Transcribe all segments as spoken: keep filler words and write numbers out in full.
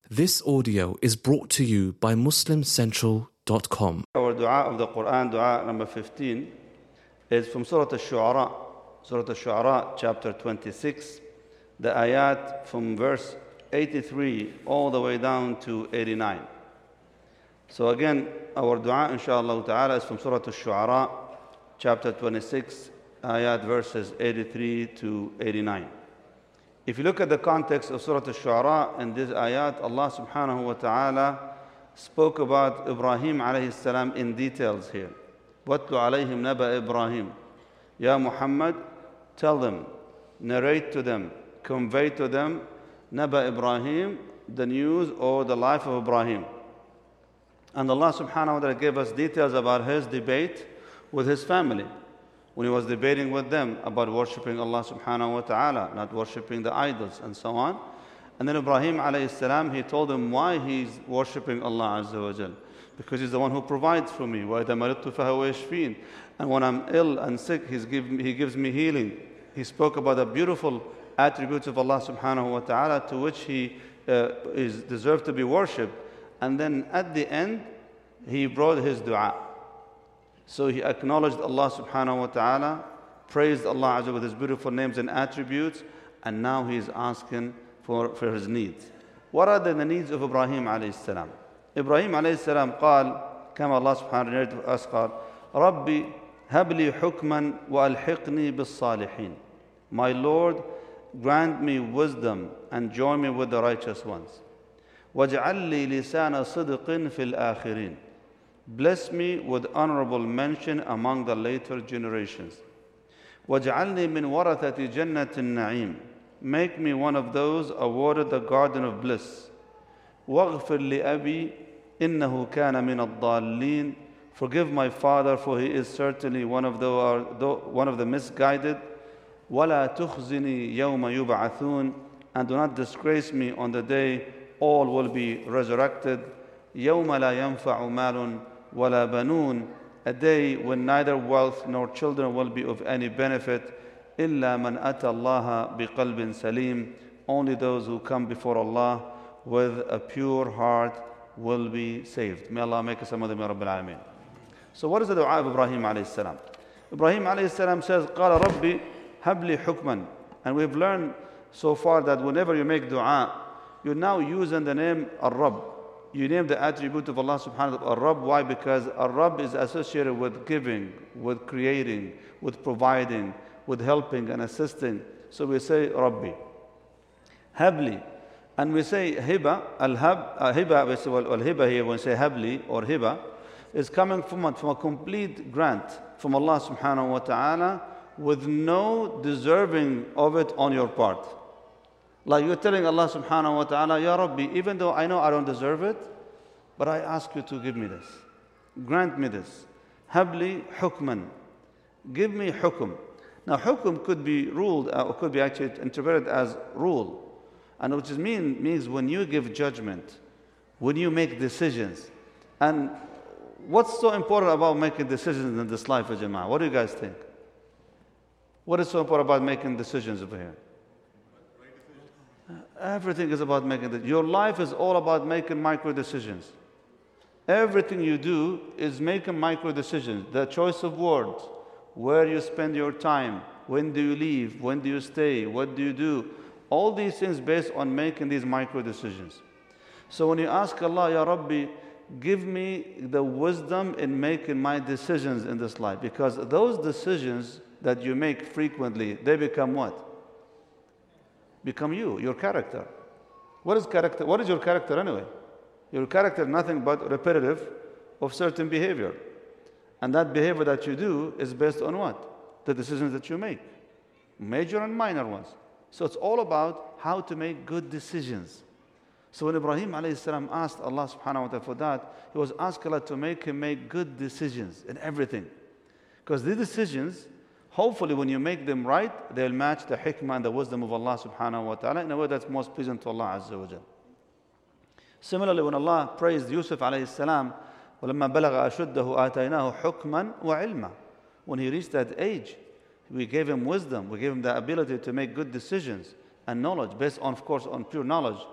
This audio is brought to you by Muslim Central dot com. Our dua of the Quran, dua number fifteen, is from Surah Al-Shu'ara, Surah Al-Shu'ara, chapter twenty-six, the ayat from verse eighty-three all the way down to eighty-nine. So again, our dua, inshallah ta'ala, is from Surah Al-Shu'ara, chapter twenty-six, ayat verses eighty-three to eighty-nine. If you look at the context of Surah Al-Shu'ara and this ayat, Allah subhanahu wa ta'ala spoke about Ibrahim alayhi salam in details here. وَاتْلُ عَلَيْهِمْ نَبَأَ Ibrahim. Ya Muhammad, tell them, narrate to them, convey to them, Naba Ibrahim, the news or the life of Ibrahim. And Allah subhanahu wa ta'ala gave us details about his debate with his family, when he was debating with them about worshipping Allah subhanahu wa ta'ala, not worshipping the idols and so on. And then Ibrahim alayhi salam, he told them why he's worshipping Allah azza wa jal. Because he's the one who provides for me. وَإِذَا مَرِضْتُ فَهُوَ يَشْفِينِ. And when I'm ill and sick, he's give, he gives me healing. He spoke about the beautiful attributes of Allah subhanahu wa ta'ala to which he uh, is deserved to be worshipped. And then at the end, he brought his dua. So he acknowledged Allah subhanahu wa ta'ala, praised Allah Azza with his beautiful names and attributes, and now he is asking for, for his needs. What are the needs of Ibrahim alayhi salam? Ibrahim alayhi salam قال, كما Allah subhanahu wa ta'ala قال, ربي هب لي حكما وألحقني بالصالحين. My Lord, grant me wisdom and join me with the righteous ones. واجعل لي لسان صدق في الآخرين. Bless me with honorable mention among the later generations. وَاجْعَلْنِي مِنْ وَرَثَةِ جَنَّةِ النَّعِيمِ. Make me one of those awarded the garden of bliss. وَاغْفِرْ لِأَبِي إِنَّهُ كَانَ مِنَ الضَّالِّينَ. Forgive my father, for he is certainly one of the, one of the misguided. وَلَا تُخْزِنِي يَوْمَ يُبْعَثُونَ. And do not disgrace me on the day all will be resurrected. يَوْمَ لَا يَنْفَعُ مَالٌ وَلَا بَنُونَ. A day when neither wealth nor children will be of any benefit. إِلَّا مَنْ أَتَى اللَّهَ بِقَلْبٍ سَلِيمٍ. Only those who come before Allah with a pure heart will be saved. May Allah make us some of them, Ya Rabbil Alameen. So what is the dua of Ibrahim alayhi salam? Ibrahim alayhi salam says, قَالَ رَبِّ هَبْ لِي حُكْمًا. And we've learned so far that whenever you make dua, you're now using the name Ar-Rabb. You name the attribute of Allah subhanahu wa ta'ala Ar-Rabb. Why? Because Ar-Rabb is associated with giving, with creating, with providing, with helping and assisting. So we say Rabbi. Habli. And we say Hiba, Al-Hab, uh, Hiba, we say, well, Hiba here, when we say Habli or Hiba, is coming from a, from a complete grant from Allah subhanahu wa ta'ala with no deserving of it on your part. Like you're telling Allah subhanahu wa ta'ala, Ya Rabbi, even though I know I don't deserve it, but I ask you to give me this. Grant me this. Habli hukman. Give me hukum. Now hukum could be ruled, uh, or could be actually interpreted as rule. And which is mean, means when you give judgment, when you make decisions. And what's so important about making decisions in this life, Jama'ah? What do you guys think? What is so important about making decisions over here? Everything is about making decisions. Your life is all about making micro decisions. Everything you do is making micro decisions. The choice of words, where you spend your time, when do you leave, when do you stay, what do you do? All these things based on making these micro decisions. So when you ask Allah, Ya Rabbi, give me the wisdom in making my decisions in this life. Because those decisions that you make frequently, they become what? Become you, your character. What is character? What is your character anyway? Your character is nothing but repetitive of certain behavior. And that behavior that you do is based on what? The decisions that you make. Major and minor ones. So it's all about how to make good decisions. So when Ibrahim alayhi salam asked Allah subhanahu wa ta'ala for that, he was asking Allah to make him make good decisions in everything. Because these decisions, hopefully when you make them right, they'll match the hikmah and the wisdom of Allah subhanahu wa ta'ala in a way that's most pleasant to Allah azza wa jal. Similarly, when Allah praised Yusuf alayhi salam, وَلَمَّا بَلَغَ أَشُدَّهُ آتَيْنَاهُ حُكْمًا وَعِلْمًا. When he reached that age, we gave him wisdom, we gave him the ability to make good decisions and knowledge, based on, of course, on pure knowledge.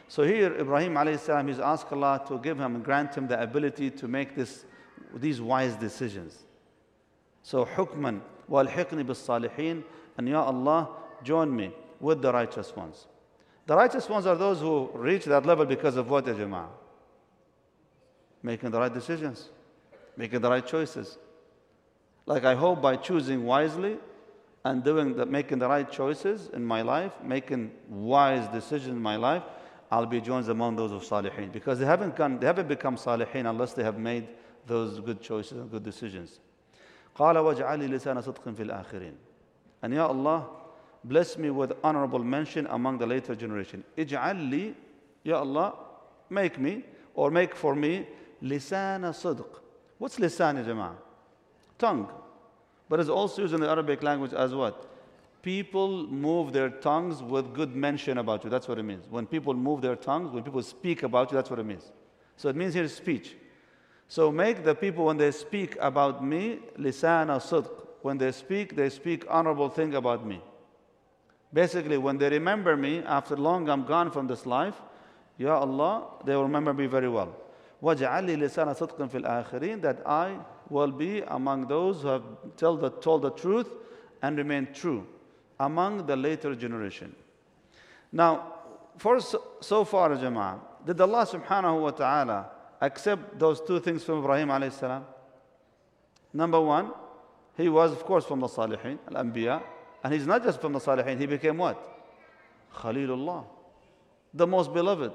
So here, Ibrahim alayhi salam, he's asked Allah to give him and grant him the ability to make this, these wise decisions. So, hukman walhiqni bis salihin, and Ya Allah, join me with the righteous ones. The righteous ones are those who reach that level because of what, ya Jama'ah? Making the right decisions, making the right choices. Like I hope by choosing wisely and doing the, making the right choices in my life, making wise decisions in my life, I'll be joined among those of Salihin. Because they haven't, come, they haven't become Salihin unless they have made those good choices and good decisions. قَالَ وَاجْعَلْ لِي لِسَانَ صِدْقٍ فِي الْآخِرِينَ. And Ya Allah, bless me with honorable mention among the later generation. اجعل لي, Ya Allah, make me, or make for me, لِسَانَ صِدْق. What's lisan, ya Jama'ah? Tongue. But it's also used in the Arabic language as what? People move their tongues with good mention about you. That's what it means. When people move their tongues, when people speak about you, that's what it means. So it means here speech. So make the people, when they speak about me, lisana sidq. When they speak, they speak honorable thing about me. Basically, when they remember me, after long I'm gone from this life, Ya Allah, they will remember me very well. وَجَعَلْ لِي لِسَانَ صِدْقٍ فِي الْآخِرِينَ. That I will be among those who have tell the, told the truth and remain true among the later generation. Now, for so, so far, Jama'ah, did Allah subhanahu wa ta'ala accept those two things from Ibrahim alayhi salam? Number one, he was, of course, from the Salihin, Al-Anbiya, and he's not just from the Salihin, he became what? Khalilullah, the most beloved.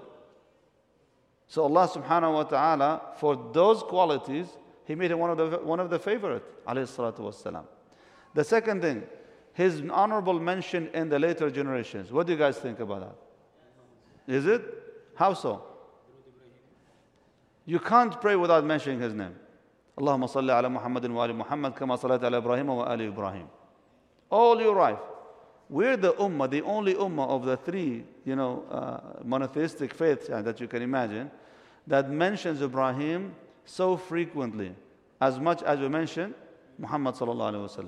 So Allah subhanahu wa ta'ala, for those qualities, He made him one of the, one of the favorite, alayhi salatu wassalam. The second thing, his honorable mention in the later generations. What do you guys think about that? Is it? How so? You can't pray without mentioning his name. Allahumma salli ala Muhammadin wa ali Muhammad kama sallaita ala Ibrahim wa ali Ibrahim. All your life. We're the ummah, the only ummah of the three, you know, uh, monotheistic faiths uh, that you can imagine, that mentions Ibrahim so frequently, as much as we mention Muhammad sallallahu alaihi wasallam.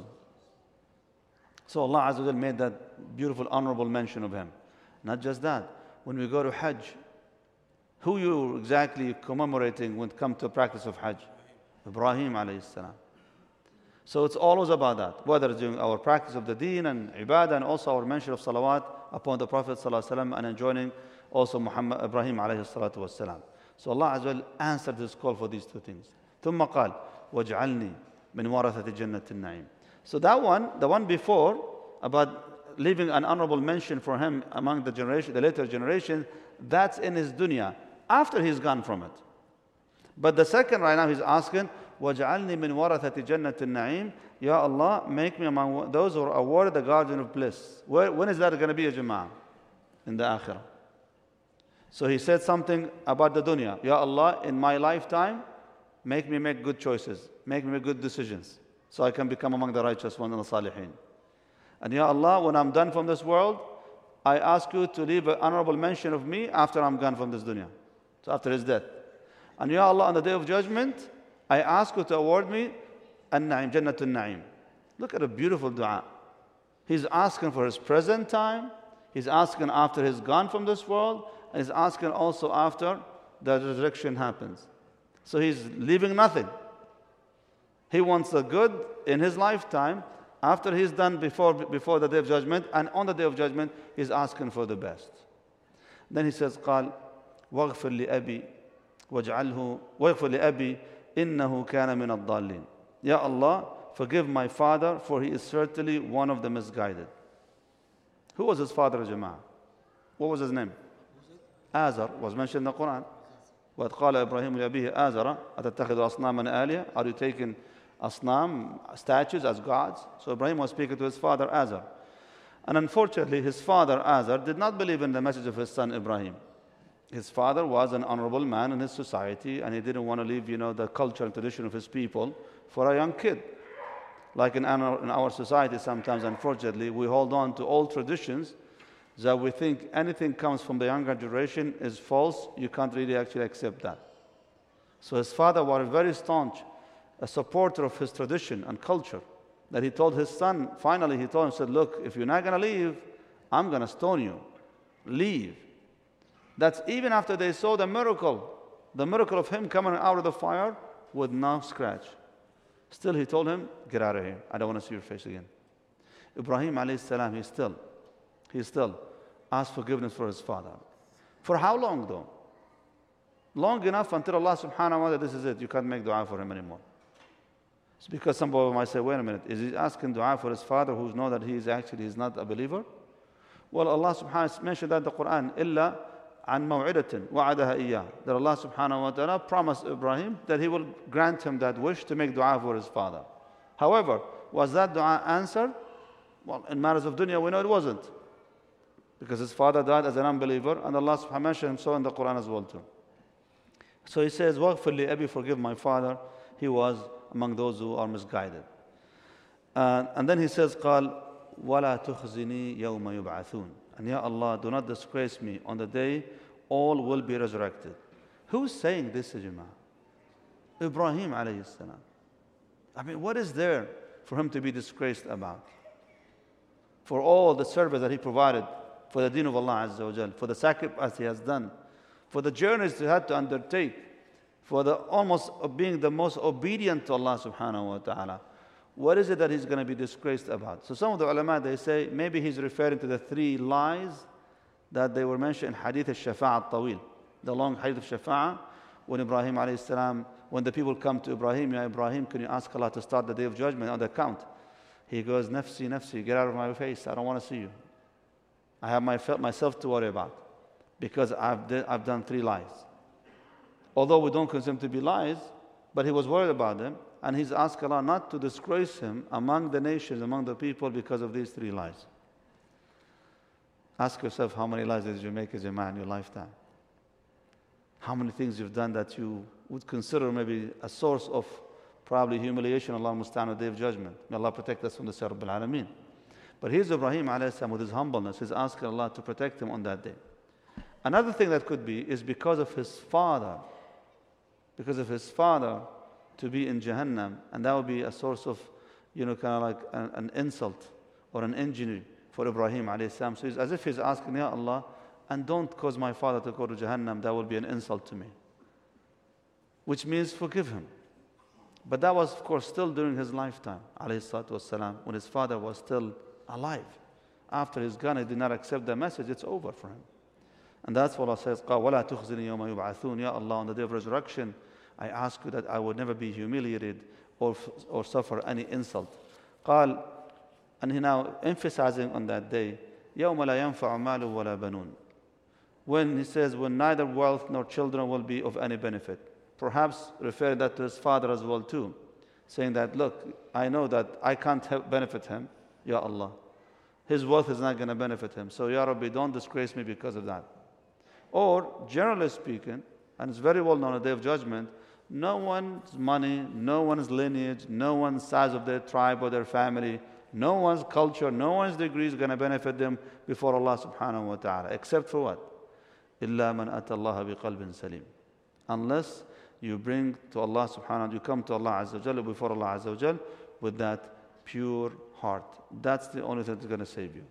So Allah Azza wa Jal made that beautiful, honorable mention of him. Not just that. When we go to Hajj, who you exactly commemorating when it comes to the practice of Hajj? Ibrahim alayhi salam. So it's always about that, whether it's during our practice of the deen and ibadah, and also our mention of salawat upon the Prophet sallallahu alaihi wasallam, and enjoining also Muhammad Ibrahim alayhi salatu wassalam. So Allah Azza wa Jal answered this call for these two things. ثم قال وَاجْعَلْنِي مِنْ وَرَثَةِ جَنَّةِ النَّعِيمِ. So that one, the one before, about leaving an honorable mention for him among the generation, the later generation, that's in his dunya, after he's gone from it. But the second right now he's asking, وَاجْعَلْنِي مِنْ وَرَثَةِ جَنَّةِ النَّعِيمِ. Ya Allah, make me among those who are awarded the garden of bliss. Where, when is that going to be, a Jama'ah? In the Akhirah. So he said something about the dunya. Ya Allah, in my lifetime, make me make good choices. Make me make good decisions, so I can become among the righteous ones and the Salihin. And Ya Allah, when I'm done from this world, I ask you to leave an honorable mention of me after I'm gone from this dunya. So after his death. And Ya Allah, on the day of judgment, I ask you to award me An-Na'im, Jannatul Na'im. Look at a beautiful dua. He's asking for his present time, he's asking after he's gone from this world, and he's asking also after the resurrection happens. So he's leaving nothing. He wants the good in his lifetime, after he's done before, before the day of judgment, and on the day of judgment, he's asking for the best. Then he says, قال واغفر لأبي واجعله واغفر لأبي إنه كان من الضالين. Ya Allah, forgive my father, for he is certainly one of the misguided. Who was his father, Jama'ah? What was his name? Azar was mentioned in the Quran. وَإِذْ قَالَ إِبْرَاهِيمُ لِأَبِيهِ آزَرَ أَتَتَّخِذُ أَصْنَامًا آلِهَةً. Are you taking asnam, statues, as gods? So Ibrahim was speaking to his father Azar. And unfortunately, his father Azar did not believe in the message of his son Ibrahim. His father was an honorable man in his society, and he didn't want to leave, you know, the culture and tradition of his people for a young kid. Like in our, in our society, sometimes, unfortunately, we hold on to old traditions that we think anything comes from the younger generation is false. You can't really actually accept that. So his father was very staunch, a supporter of his tradition and culture, that he told his son, finally he told him, said, look, if you're not going to leave, I'm going to stone you. Leave. That's even after they saw the miracle, the miracle of him coming out of the fire with no scratch. Still he told him, get out of here. I don't want to see your face again. Ibrahim alayhi salam, he still, he still asked forgiveness for his father. For how long though? Long enough until Allah subhanahu wa ta'ala, this is it, you can't make dua for him anymore. It's because some people might say, wait a minute, is he asking dua for his father who knows that he is actually he's not a believer? Well, Allah subhanahu wa ta'ala mentioned that in the Quran, إِلَّا عَنْ مَوْعِدَةٍ وَعَدَهَا إِيَّهِ, that Allah subhanahu wa ta'ala promised Ibrahim that he will grant him that wish to make dua for his father. However, was that dua answered? Well, in matters of dunya, we know it wasn't. Because his father died as an unbeliever, and Allah subhanahu wa ta'ala mentioned him so in the Quran as well too. So he says, وَغْفِرْ لِي أَبِي, forgive my father. He was among those who are misguided. Uh, and then he says, قال وَلَا تُخْزِنِي يَوْمَ يُبْعَثُونَ, and Ya Allah, do not disgrace me on the day all will be resurrected. Who's saying this, Jama'ah? Ibrahim alayhi salam. I mean, what is there for him to be disgraced about? For all the service that he provided for the deen of Allah Azza wa Jal, for the sacrifice he has done, for the journeys he had to undertake, for the almost being the most obedient to Allah subhanahu wa ta'ala. What is it that he's going to be disgraced about? So some of the ulama, they say maybe he's referring to the three lies that they were mentioned in Hadith al-Shafa'a al-Tawil, the long Hadith of Shafa'a, when Ibrahim alayhi salam, when the people come to Ibrahim, Ya Ibrahim, can you ask Allah to start the day of judgment on the count? He goes, Nafsi, Nafsi, get out of my face, I don't want to see you. I have my, myself to worry about, because I've, I've done three lies. Although we don't consider them to be lies, but he was worried about them, and he's asked Allah not to disgrace him among the nations, among the people, because of these three lies. Ask yourself, how many lies did you make as a man in your lifetime? How many things you've done that you would consider maybe a source of probably humiliation, Allah musta'an, on the day of judgment. May Allah protect us from the Sir Rabbil Alameen. But here's Ibrahim alayhi salam with his humbleness. He's asking Allah to protect him on that day. Another thing that could be is because of his father. Because of his father to be in Jahannam, and that would be a source of, you know, kind of like an, an insult or an injury for Ibrahim alayhi salam. So it's as if he's asking, Ya Allah, and don't cause my father to go to Jahannam, that will be an insult to me. Which means forgive him. But that was, of course, still during his lifetime, alayhi salatu wassalam, when his father was still alive. After he's gone, he did not accept the message, it's over for him. And that's what Allah says, وَلَا تُخْزِنِي يَوْمَ يُبْعَثُونَ, Ya Allah, on the day of resurrection, I ask you that I would never be humiliated or, or suffer any insult. قال, and he now emphasizing on that day, يَوْمَ لَا يَنْفَعُ مَالٌ وَلَا بَنُونَ, when he says, when neither wealth nor children will be of any benefit. Perhaps referring that to his father as well too, saying that, look, I know that I can't help benefit him, Ya Allah. His wealth is not going to benefit him. So, Ya Rabbi, don't disgrace me because of that. Or, generally speaking, and it's very well known on the Day of Judgment, no one's money, no one's lineage, no one's size of their tribe or their family, no one's culture, no one's degree is going to benefit them before Allah subhanahu wa ta'ala. Except for what? إِلَّا مَنْ أَتَى اللَّهَ بِقَلْبٍ سَلِيمٍ. Unless you bring to Allah subhanahu wa ta'ala, you come to Allah azza wa jal, before Allah azza wa jal, with that pure heart. That's the only thing that's going to save you.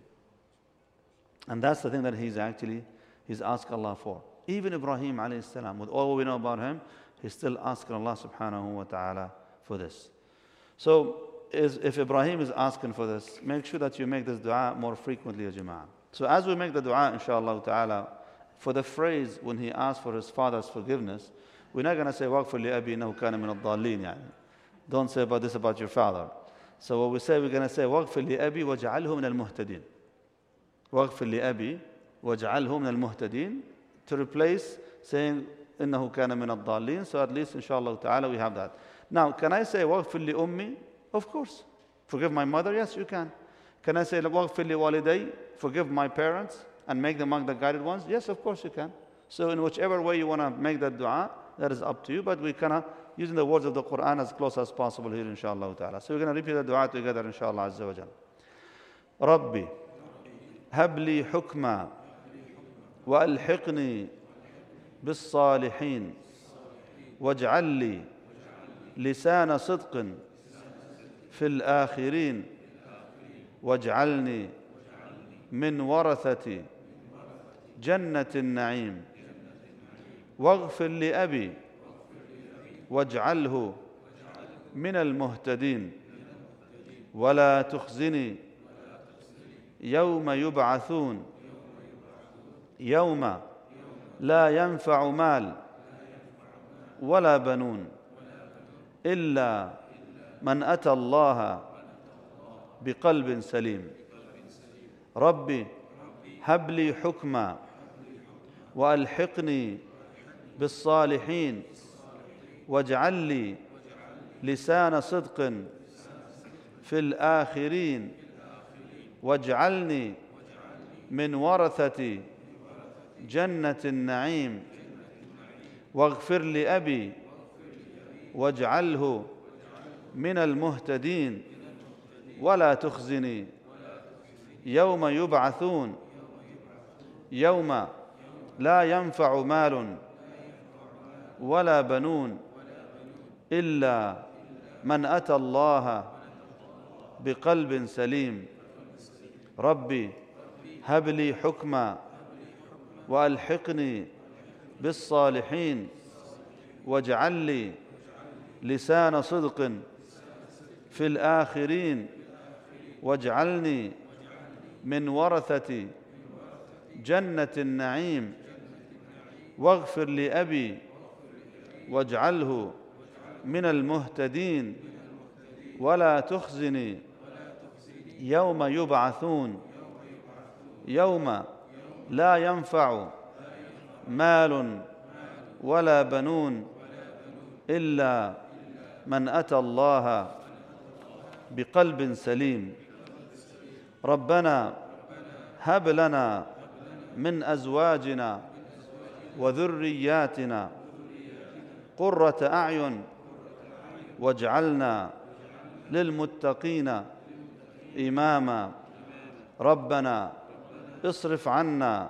And that's the thing that he's actually, he's asked Allah for. Even Ibrahim alayhi salam, with all we know about him, he's still asking Allah subhanahu wa ta'ala for this. So, is, if Ibrahim is asking for this, make sure that you make this dua more frequently, ya jama'ah. So as we make the dua, inshallah ta'ala, for the phrase when he asked for his father's forgiveness, we're not going to say, وَغْفِرْ لِأَبِي إِنَّهُ كَانَ مِنَ الضَّالِّينَ, يعني. Don't say about this about your father. So what we say, we're going to say, وَغْفِرْ لِأَبِي وَاجْعَلْهُ مِنَ الْمُهْتَدِينَ. وَغْفِرْ لِأَبِي وَاجْعَلْهُ مِنَ الْمُهْتَدِينَ, to replace saying, إِنَّهُ كَانَ مِنَ الضَّالِّينَ. So at least, inshallah ta'ala, we have that. Now, can I say, وَغْفِرْ لِأُمِّي? Of course. Forgive my mother? Yes, you can. Can I say, وَغْفِرْ لِوَالِدَيْ? Forgive my parents and make them among the guided ones? Yes, of course you can. So in whichever way you want to make that dua, that is up to you, but we kind of using the words of the Quran as close as possible here, inshallah ta'ala. So we're going to repeat the dua together, inshallah azza wa jal. Rabbi, habli hukma, wa alhiqni bis salihin, waj'al li lisana sidqin fil akhirin, waj'alni min warathati jannatin na'im, واغفر لأبي واجعله من المهتدين ولا تخزني يوم يبعثون يوم لا ينفع مال ولا بنون إلا من أتى الله بقلب سليم. ربي هب لي حكما وألحقني بالصالحين واجعل لي لسان صدق في الآخرين واجعلني من ورثة جنة النعيم واغفر لأبي واجعله من المهتدين ولا تخزني يوم يبعثون يوم لا ينفع مال ولا بنون إلا من أتى الله بقلب سليم. ربي هب لي حكما وألحقني بالصالحين واجعل لي لسان صدق في الآخرين واجعلني من ورثة جنة النعيم واغفر لأبي واجعله من المهتدين ولا تخزني يوم يبعثون يوم لا ينفع مال ولا بنون إلا من أتى الله بقلب سليم. ربنا هب لنا من أزواجنا وذرياتنا قرة أعين واجعلنا للمتقين إماما. ربنا اصرف عنا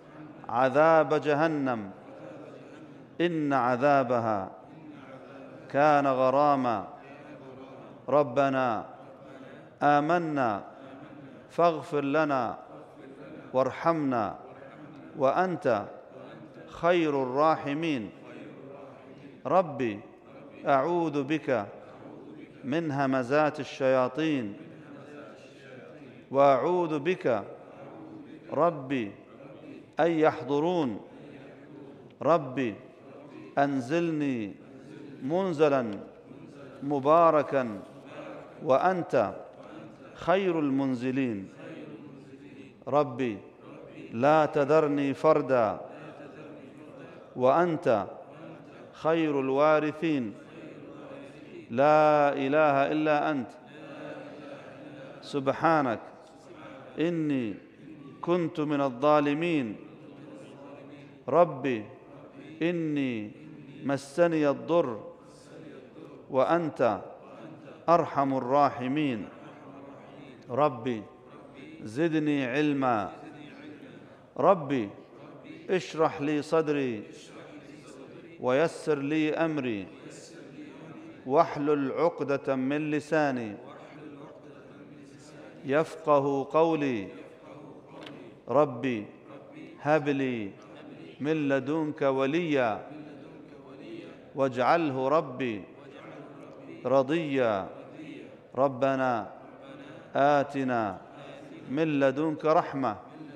عذاب جهنم إن عذابها كان غراما. ربنا آمنا فاغفر لنا وارحمنا وأنت خير الراحمين. ربي أعوذ بك من همزات الشياطين وأعوذ بك ربي أن يحضرون. ربي أنزلني منزلا مباركا وأنت خير المنزلين. ربي لا تذرني فردا وأنت خير الوارثين. لا إله إلا أنت سبحانك إني كنت من الظالمين. ربي إني مسني الضر وأنت أرحم الراحمين. ربي زدني علما. ربي اشرح لي صدري ويسر لي أمري واحلل عقدة من لساني يفقه قولي. ربي هب لي من لدنك وليا واجعله ربي رضيا. ربنا آتنا من لدنك رحمة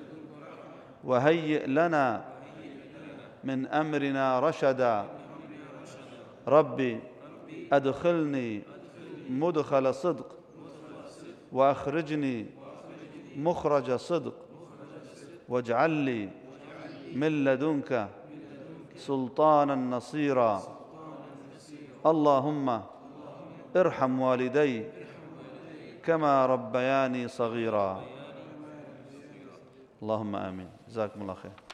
وهيئ لنا من أمرنا رشدا. ربي أدخلني مدخل صدق وأخرجني مخرج صدق واجعل لي من لدنك سلطانا نصيرا. اللهم ارحم والدي كما ربياني صغيرا. اللهم آمين. جزاكم الله خير.